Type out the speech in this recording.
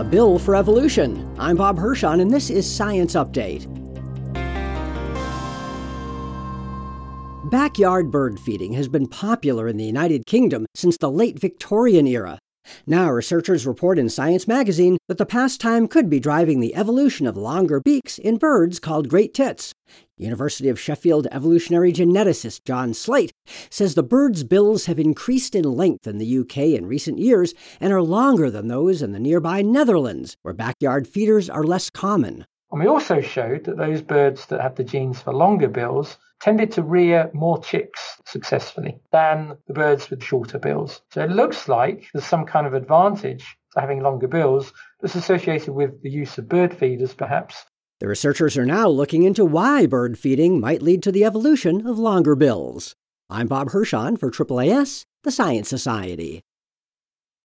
A bill for evolution. I'm Bob Hirschon, and this is Science Update. Backyard bird feeding has been popular in the United Kingdom since the late Victorian era. Now, researchers report in Science magazine that the pastime could be driving the evolution of longer beaks in birds called great tits. University of Sheffield evolutionary geneticist John Slate says the birds' bills have increased in length in the UK in recent years and are longer than those in the nearby Netherlands, where backyard feeders are less common. And we also showed that those birds that have the genes for longer bills tended to rear more chicks successfully than the birds with shorter bills. So it looks like there's some kind of advantage to having longer bills that's associated with the use of bird feeders, perhaps. The researchers are now looking into why bird feeding might lead to the evolution of longer bills. I'm Bob Hirschon for AAAS, the Science Society.